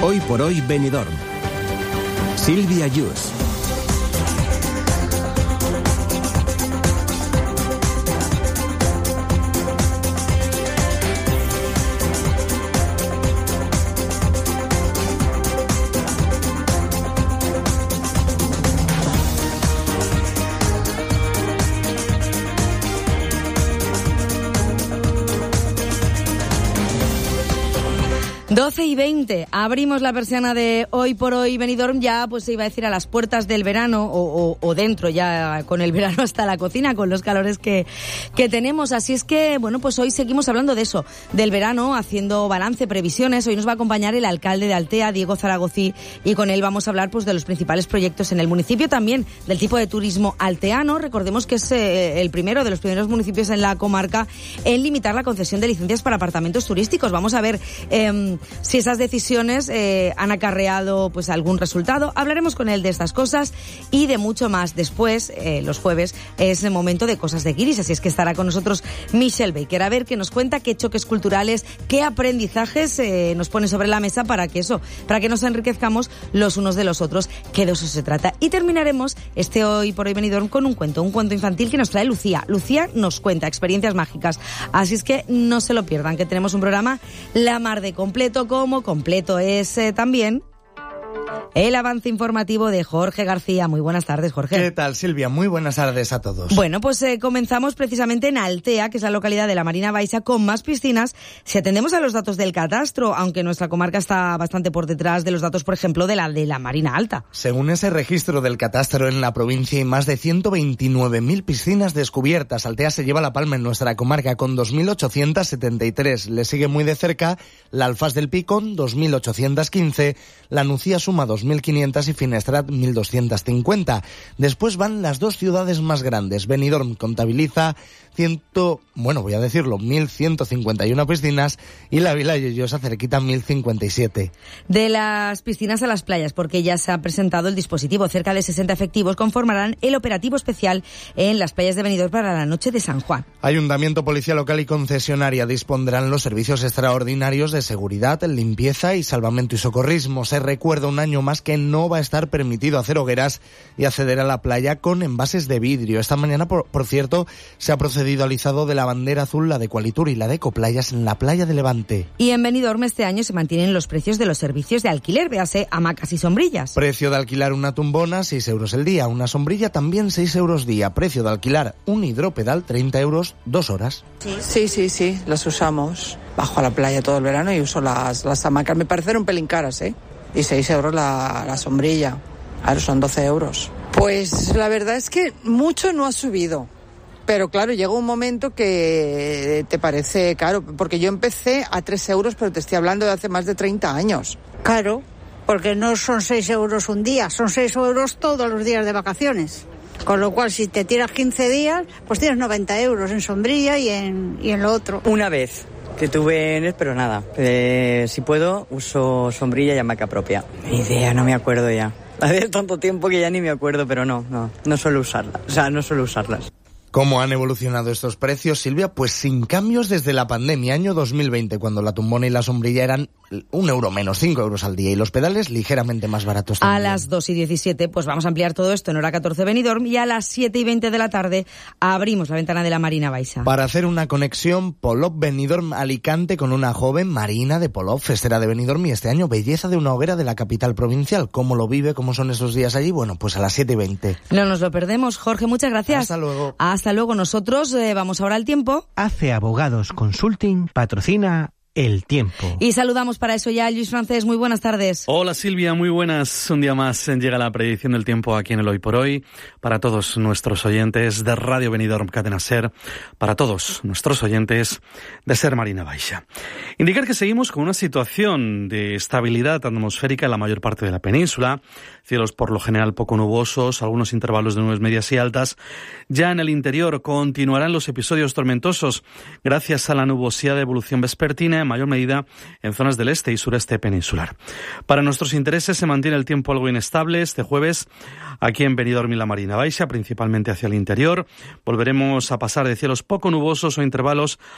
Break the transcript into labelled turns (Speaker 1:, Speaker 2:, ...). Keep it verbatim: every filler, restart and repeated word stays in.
Speaker 1: Hoy por hoy Benidorm. Silvia Yus.
Speaker 2: doce y veinte, abrimos la persiana de Hoy por Hoy Benidorm, ya pues se iba a decir a las puertas del verano o, o, o dentro ya con el verano hasta la cocina, con los calores que, que tenemos. Así es que, bueno, pues hoy seguimos hablando de eso, del verano, haciendo balance, previsiones. Hoy nos va a acompañar el alcalde de Altea, Diego Zaragozí, y con él vamos a hablar pues de los principales proyectos en el municipio, también del tipo de turismo alteano. Recordemos que es eh, el primero de los primeros municipios en la comarca en limitar la concesión de licencias para apartamentos turísticos. Vamos a ver eh, si esas decisiones eh, han acarreado pues algún resultado. Hablaremos con él de estas cosas y de mucho más. Después, eh, los jueves, es el momento de Cosas de Guiris, así es que estará con nosotros Michelle Baker, a ver qué nos cuenta, qué choques culturales, qué aprendizajes eh, nos pone sobre la mesa para que eso, para que nos enriquezcamos los unos de los otros, que de eso se trata. Y terminaremos este Hoy por Hoy Benidorm con un cuento, un cuento infantil que nos trae Lucía. Lucía nos cuenta experiencias mágicas, así es que no se lo pierdan, que tenemos un programa la mar de completo, como completo es eh, también el avance informativo de Jorge García. Muy buenas tardes, Jorge.
Speaker 3: ¿Qué tal, Silvia? Muy buenas tardes a todos.
Speaker 2: Bueno, pues eh, comenzamos precisamente en Altea, que es la localidad de la Marina Baixa, con más piscinas. Si atendemos a los datos del catastro, aunque nuestra comarca está bastante por detrás de los datos, por ejemplo, de la de la Marina Alta.
Speaker 3: Según ese registro del catastro en la provincia, hay más de ciento veintinueve mil piscinas descubiertas. Altea se lleva la palma en nuestra comarca con dos mil ochocientas setenta y tres. Le sigue muy de cerca la Alfaz del Pi con dos mil ochocientas quince, la Nucía suma dos mil quinientas y Finestrat mil doscientas cincuenta. Después van las dos ciudades más grandes. Benidorm contabiliza ciento, bueno, voy a decirlo, mil ciento cincuenta y una piscinas y la Vila Lloyosa cerquita mil cincuenta y siete.
Speaker 2: De las piscinas a las playas, porque ya se ha presentado el dispositivo. Cerca de sesenta efectivos conformarán el operativo especial en las playas de Benidorm para la noche de San Juan.
Speaker 3: Ayuntamiento, Policía Local y Concesionaria dispondrán los servicios extraordinarios de seguridad, limpieza y salvamento y socorrismo. Se recuerda un año más que no va a estar permitido hacer hogueras y acceder a la playa con envases de vidrio. Esta mañana, por, por cierto, se ha procedido al izado de la bandera azul, la de Qualitur y la de Ecoplayas en la playa de Levante.
Speaker 2: Y en Benidorm este año se mantienen los precios de los servicios de alquiler, véase hamacas y sombrillas.
Speaker 3: Precio de alquilar una tumbona, seis euros el día. Una sombrilla también seis euros día. Precio de alquilar un hidropedal, treinta euros, dos horas.
Speaker 4: Sí, sí, sí, sí, las usamos. Bajo a la playa todo el verano y uso las, las hamacas. Me parecen un pelín caras, ¿eh? Y seis euros la, la sombrilla. Ahora son doce euros. Pues la verdad es que mucho no ha subido. Pero claro, llega un momento que te parece caro, porque yo empecé a tres euros, pero te estoy hablando de hace más de treinta años.
Speaker 5: Caro, porque no son seis euros un día, son seis euros todos los días de vacaciones. Con lo cual, si te tiras quince días, pues tienes noventa euros en sombrilla y en, y en lo otro.
Speaker 6: Una vez que tuve en él, pero nada. Eh, si puedo, uso sombrilla y hamaca propia. Ni idea, no me acuerdo ya. Hace tanto tiempo que ya ni me acuerdo, pero no, no, no suelo usarlas. O sea, no suelo usarlas.
Speaker 3: ¿Cómo han evolucionado estos precios, Silvia? Pues sin cambios desde la pandemia, año dos mil veinte, cuando la tumbona y la sombrilla eran un euro menos, cinco euros al día, y los pedales ligeramente más baratos también.
Speaker 2: A las dos y diecisiete, pues vamos a ampliar todo esto en hora catorce Benidorm, y a las siete y veinte de la tarde abrimos la ventana de la Marina Baixa.
Speaker 3: Para hacer una conexión Polop Benidorm Alicante con una joven Marina de Polop, festera de Benidorm, y este año belleza de una hoguera de la capital provincial. ¿Cómo lo vive? ¿Cómo son esos días allí? Bueno, pues a las siete y veinte.
Speaker 2: No nos lo perdemos. Jorge, muchas gracias.
Speaker 3: Hasta luego.
Speaker 2: Hasta luego. Nosotros eh, vamos ahora al tiempo.
Speaker 7: Hace Abogados Consulting patrocina El Tiempo.
Speaker 2: Y saludamos para eso ya a Luis Francés. Muy buenas tardes.
Speaker 8: Hola Silvia, muy buenas. Un día más llega la predicción del tiempo aquí en el Hoy por Hoy. Para todos nuestros oyentes de Radio Benidorm Cadena Ser, para todos nuestros oyentes de Ser Marina Baixa. Indicar que seguimos con una situación de estabilidad atmosférica en la mayor parte de la península. Cielos por lo general poco nubosos, algunos intervalos de nubes medias y altas. Ya en el interior continuarán los episodios tormentosos gracias a la nubosidad de evolución vespertina, en mayor medida en zonas del este y sureste peninsular. Para nuestros intereses se mantiene el tiempo algo inestable este jueves aquí en Benidorm y la Marina Baixa, principalmente hacia el interior. Volveremos a pasar de cielos poco nubosos o intervalos